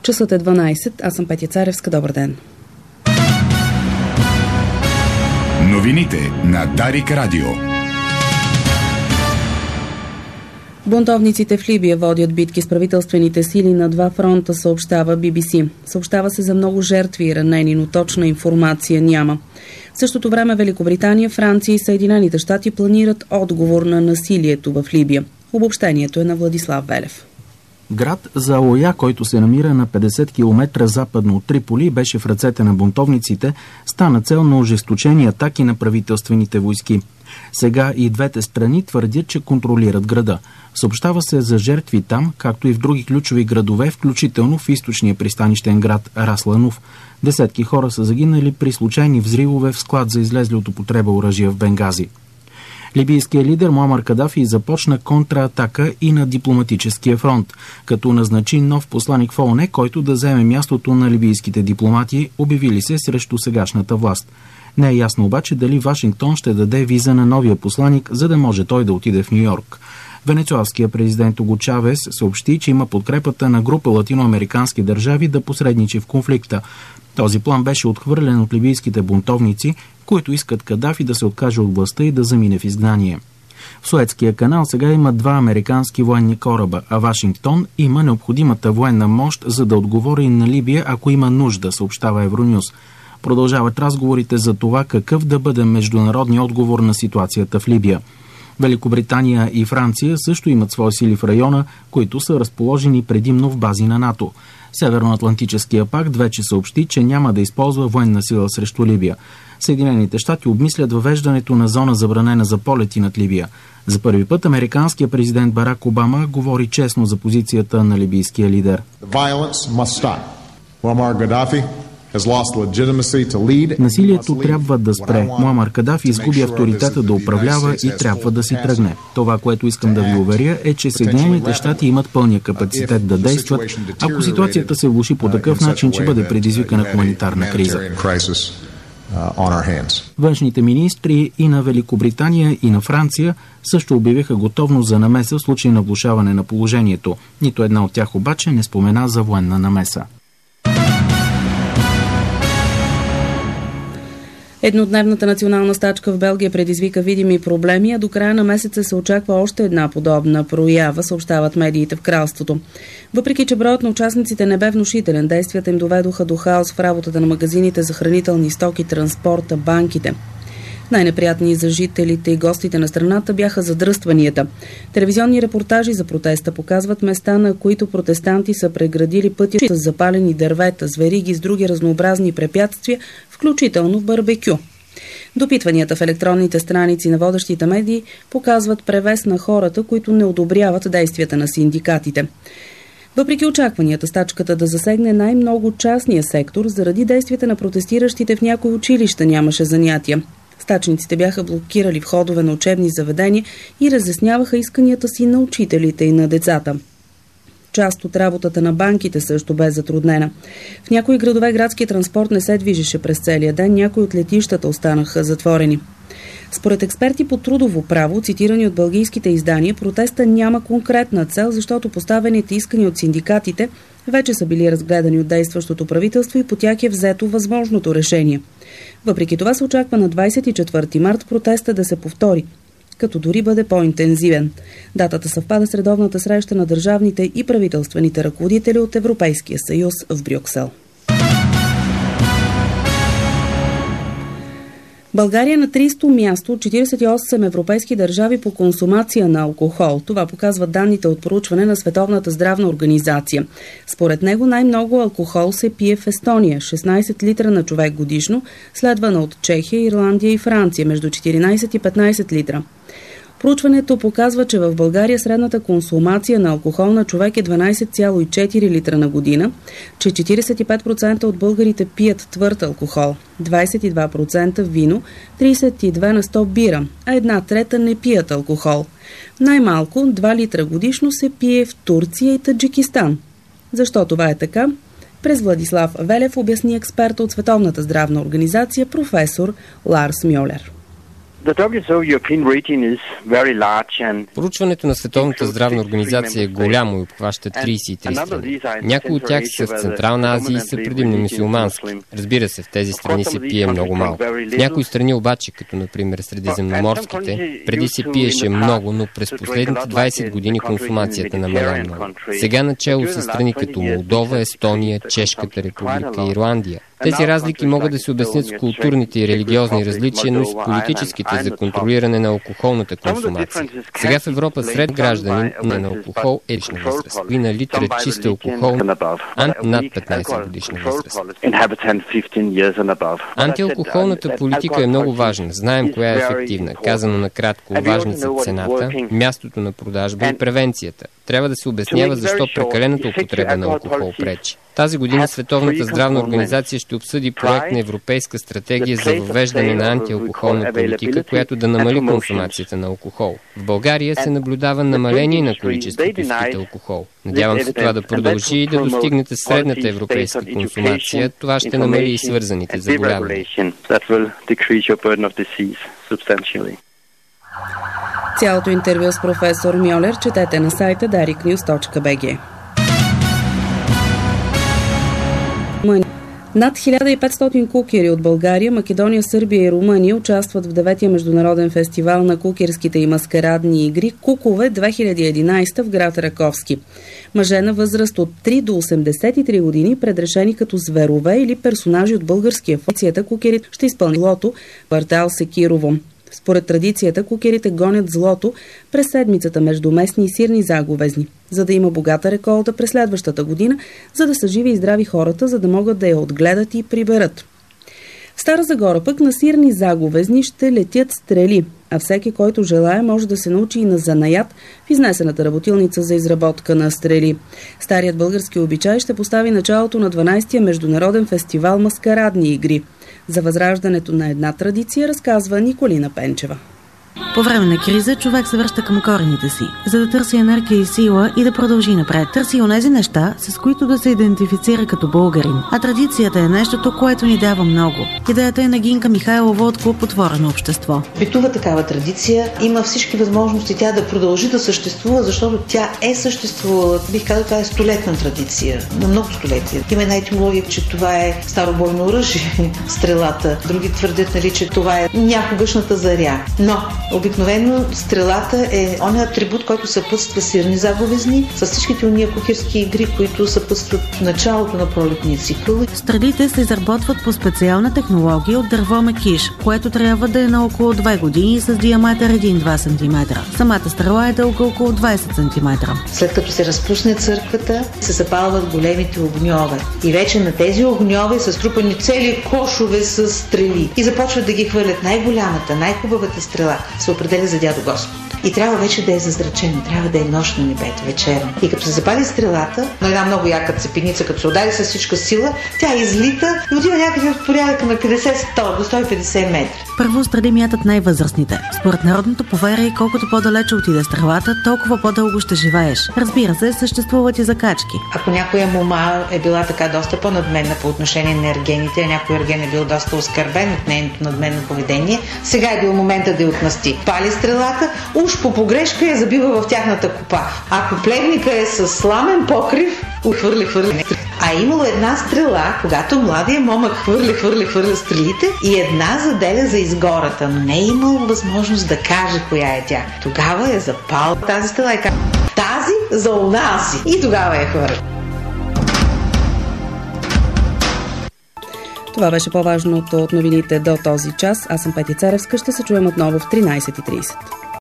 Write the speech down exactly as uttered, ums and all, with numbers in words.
Часът е дванайсет, аз съм Петя Царевска, добър ден. Новините на Дарик Радио. Бунтовниците в Либия водят битки с правителствените сили на два фронта, съобщава Би Би Си. Съобщава се за много жертви и ранени, но точна информация няма. В същото време Великобритания, Франция и Съединените щати планират отговор на насилието в Либия. Обобщението е на Владислав Велев. Град Заоя, който се намира на петдесет километра западно от Триполи, беше в ръцете на бунтовниците, стана цел на ожесточени атаки на правителствените войски. Сега и двете страни твърдят, че контролират града. Съобщава се за жертви там, както и в други ключови градове, включително в източния пристанищен град Расланов. Десетки хора са загинали при случайни взривове в склад за излезли от употреба оръжия в Бенгази. Либийският лидер Муамар Кадафи започна контратака и на дипломатическия фронт, като назначи нов посланик в О О Н, който да вземе мястото на либийските дипломати, обявили се срещу сегашната власт. Не е ясно обаче дали Вашингтон ще даде виза на новия посланик, за да може той да отиде в Ню Йорк. Венецуелският президент Уго Чавес съобщи, че има подкрепата на група латиноамерикански държави да посредничи в конфликта. Този план беше отхвърлен от либийските бунтовници, които искат Кадафи да се откаже от властта и да замине в изгнание. В Суетския канал сега има два американски военни кораба, а Вашингтон има необходимата военна мощ, за да отговори на Либия, ако има нужда, съобщава Евронюс. Продължават разговорите за това какъв да бъде международният отговор на ситуацията в Либия. Великобритания и Франция също имат свои сили в района, които са разположени предимно в бази на НАТО. Северноатлантическия пакт вече съобщи, че няма да използва военна сила срещу Либия. Съединените щати обмислят въвеждането на зона забранена за полети над Либия. За първи път американският президент Барак Обама говори честно за позицията на либийския лидер. Насилието трябва да спре. Муамар Кадафи изгуби авторитета да управлява и трябва да си тръгне. Това, което искам да ви уверя, е, че Съединените щати имат пълния капацитет да действат, ако ситуацията се влоши по такъв начин, че бъде предизвикана хуманитарна криза. Външните министри и на Великобритания, и на Франция също обявиха готовност за намеса в случай на влошаване на положението. Нито една от тях обаче не спомена за военна намеса. Еднодневната национална стачка в Белгия предизвика видими проблеми, а до края на месеца се очаква още една подобна проява, съобщават медиите в кралството. Въпреки че броят на участниците не бе внушителен, действията им доведоха до хаос в работата на магазините за хранителни стоки, транспорта, банките. Най-неприятни за жителите и гостите на страната бяха задръстванията. Телевизионни репортажи за протеста показват места, на които протестанти са преградили пътя с запалени дървета, с вериги с други разнообразни препятствия, включително барбекю. Допитванията в електронните страници на водещите медии показват превес на хората, които не одобряват действията на синдикатите. Въпреки очакванията стачката да засегне най-много частния сектор, заради действията на протестиращите в някои училища нямаше занятия. Стачниците бяха блокирали входове на учебни заведения и разясняваха исканията си на учителите и на децата. Част от работата на банките също бе затруднена. В някои градове градски транспорт не се движеше през целия ден, някои от летищата останаха затворени. Според експерти по трудово право, цитирани от бългийските издания, протеста няма конкретна цел, защото поставените искания от синдикатите вече са били разгледани от действащото правителство и по тях е взето възможното решение. Въпреки това се очаква на двадесет и четвърти март протеста да се повтори, като дори бъде по-интензивен. Датата съвпада с редовната среща на държавните и правителствените ръководители от Европейския съюз в Брюксел. България на тридесето място от четиридесет и осем европейски държави по консумация на алкохол. Това показват данните от проучване на Световната здравна организация. Според него най-много алкохол се пие в Естония – шестнадесет литра на човек годишно, следвана от Чехия, Ирландия и Франция – между четиринадесет и петнадесет литра. Проучването показва, че в България средната консумация на алкохол на човек е дванадесет цяло и четири литра на година, че четиридесет и пет процента от българите пият твърд алкохол, двадесет и два процента вино, тридесет и две на сто бира, а една трета не пият алкохол. Най-малко два литра годишно се пие в Турция и Таджикистан. Защо това е така? През Владислав Велев обясни експерта от Световната здравна организация професор Ларс Мьолер. Проучването на Световната здравна организация е голямо и обхваща тридесет и три страни. Някои от тях са в Централна Азия и са предимно мюсюлмански. Разбира се, в тези страни се пие много малко. В някои страни обаче, като например средиземноморските, преди се пиеше много, но през последните двадесет години консумацията намаля много. Сега начело са страни като Молдова, Естония, Чешката република и Ирландия. Тези разлики могат да се обяснят с културните и религиозни различия, но и с политическите за контролиране на алкохолната консумация. Сега в Европа сред граждани на алкохол е лична възраст и на литра чист алкохол над петнадесет годишна възраст. Антиалкохолната политика е много важна. Знаем коя е ефективна. Казано накратко, важни са цената, мястото на продажба и превенцията. Трябва да се обяснява защо прекалената употреба на алкохол пречи. Тази година Световната здравна организация ще обсъди проект на европейска стратегия за въвеждане на антиалкохолна политика, която да намали консумацията на алкохол. В България се наблюдава намаление на количеството изпит алкохол. Надявам се това да продължи и да достигнете средната европейска консумация. Това ще намали и свързаните заболявания. Цялото интервю с професор Мьолер четете на сайта дарик нюз точка би джи. Над хиляда и петстотин кукери от България, Македония, Сърбия и Румъния участват в деветия международен фестивал на кукерските и маскарадни игри Кукове две хиляди и единадесета в град Раковски. Мъже на възраст от три до осемдесет и три години, предрешени като зверове или персонажи от българския филм, кукерите ще изпълни лото в квартал Секирово. Според традицията, кукерите гонят злото през седмицата между местни и сирни заговезни, за да има богата реколта през следващата година, за да са живи и здрави хората, за да могат да я отгледат и приберат. В Стара Загора пък на сирни заговезни ще летят стрели, а всеки, който желае, може да се научи и на занаят в изнесената работилница за изработка на стрели. Старият български обичай ще постави началото на дванадесетия международен фестивал маскарадни игри. За възраждането на една традиция разказва Николина Пенчева. По време на криза човек се връща към корените си, за да търси енергия и сила и да продължи напред. Търси онези неща, с които да се идентифицира като българин. А традицията е нещото, което ни дава много. Идеята е на Гинка Михайлова от клуб Отворено общество. Битува такава традиция, има всички възможности тя да продължи да съществува, защото тя е съществувала. Бих казал, това е столетна традиция, на много столетия. Има една етимология, че това е старобойно оръжие, стрелата. Други твърдят, нали, че това е някогашната заря. Но обикновено стрелата е он атрибут, който съпътства сирни заговезни, с всичките уния кухерски игри, които съпътстват началото на пролетния цикъл. Стрелите се изработват по специална технология от дърво мекиш, което трябва да е на около две години с диаметър един до два сантиметра. Самата стрела е дълга около двадесет сантиметра. След като се разпусне църквата, се запалват големите огньове. И вече на тези огньове са струпани цели кошове с стрели. И започват да ги хвърлят. Най-голямата, най-хубавата стрела се определя за дядо Господ. И трябва вече да е зазрачена, трябва да е нощ на небето, вечерна. И като се запали стрелата, на една много яка цепеница, като се удари с всичка сила, тя излита и отива някъде от порядъка на петдесет до сто и петдесет метра. Първо стрели мятат най-възрастните. Според народното поверие, колкото по-далече отиде стрелата, толкова по-дълго ще живееш. Разбира се, съществуват и закачки. Ако някоя мома е била така доста по-надменна по отношение на ергените, а някой ерген е бил доста оскърбен от нейното надменно поведение, сега е бил момента да я отмъсти. Пали стрелата, уж по погрешка я забива в тяхната копа. Ако плевника е с сламен покрив, хвърли, хвърли. А имало една стрела, когато младия момък хвърли, хвърли, хвърли стрелите и една заделя за изгората, но не е имал възможност да каже коя е тя. Тогава е запал тази стрела и казва: тази за унази. И тогава е хвърли. Това беше по-важното от новините до този час. Аз съм Петя Царевска. Ще се чуем отново в тринадесет и тридесет.